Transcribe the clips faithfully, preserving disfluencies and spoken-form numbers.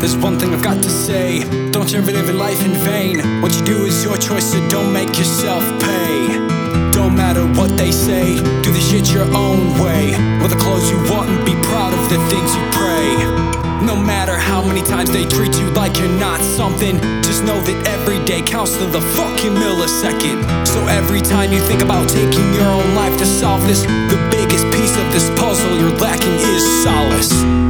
There's one thing I've got to say: don't you ever live your life in vain. What you do is your choice, so don't make yourself pay. Don't matter what they say, do the shit your own way. Wear the clothes you want and be proud of the things you pray. No matter how many times they treat you like you're not something, just know that every day counts to the fucking millisecond. So every time you think about taking your own life to solve this, the biggest piece of this puzzle you're lacking is solace.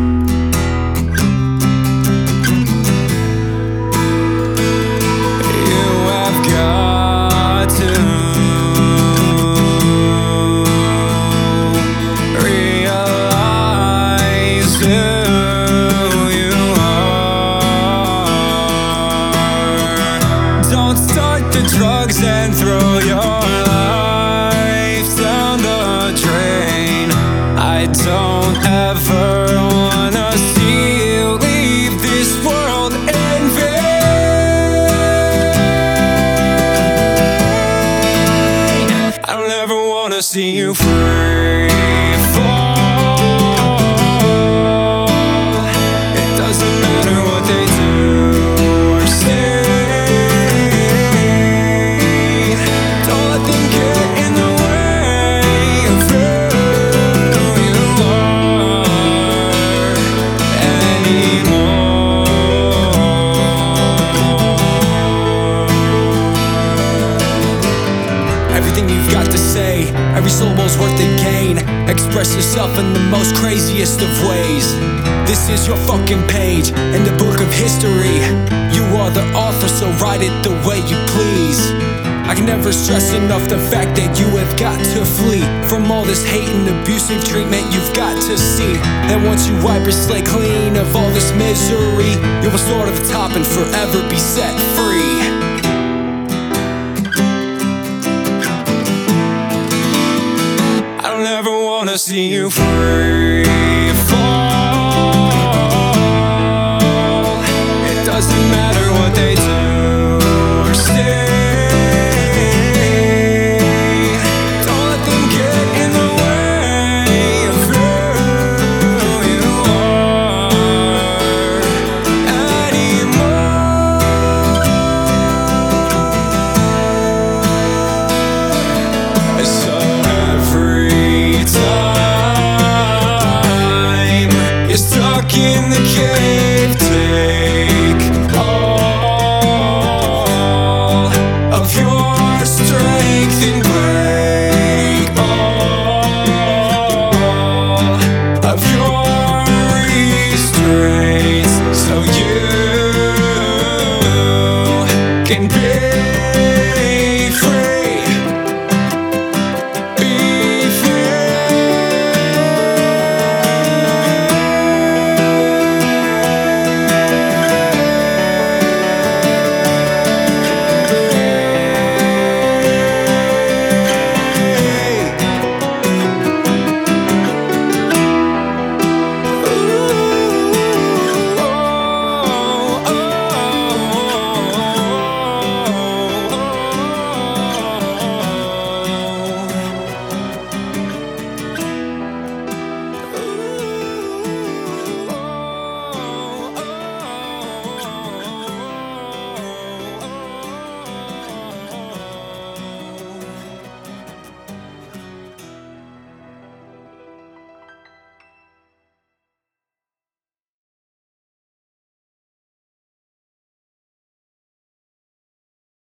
Don't start the drugs and throw your life down the drain. I don't ever wanna see you leave this world in vain. I don't ever wanna see you free fall. It doesn't matter what they do or say. Everything you've got to say, every syllable's worth the gain. Express yourself in the most craziest of ways. This is your fucking page in the book of history. You are the author, so write it the way you please. I can never stress enough the fact that you have got to flee from all this hate and abusive treatment you've got to see. And once you wipe your slate clean of all this misery, you'll restore to the top and forever be set free. I don't ever wanna see you free.